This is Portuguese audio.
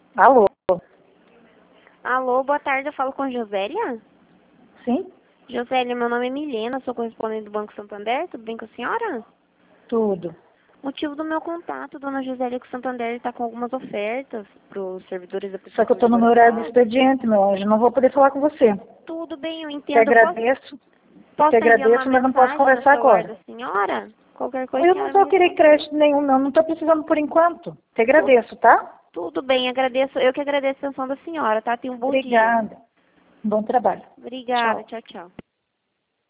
Alô? Alô, boa tarde, eu falo com Josélia? Sim? Josélia, meu nome é Milena, sou correspondente do Banco Santander, tudo bem com a senhora? Tudo. Motivo do meu contato, dona Josélia, que o Santander está com algumas ofertas para os servidores da Só que eu prestação de estou no meu horário do laboratório. expediente, meu anjo. Não vou poder falar com você. Tudo bem, eu Te entendo. agradeço, Posso te enviar uma agradeço, mas não posso mensagem no conversar celular agora. da senhora? Qualquer coisa a Eu não senhora me estou querendo responde. crédito nenhum, não. Não estou precisando por enquanto. Te Tu- agradeço, tá? Tudo bem, agradeço. Eu que agradeço a atenção da senhora, tá? Tenha um bom dia. Obrigada. Bom trabalho. Obrigada, Tchau. tchau, tchau.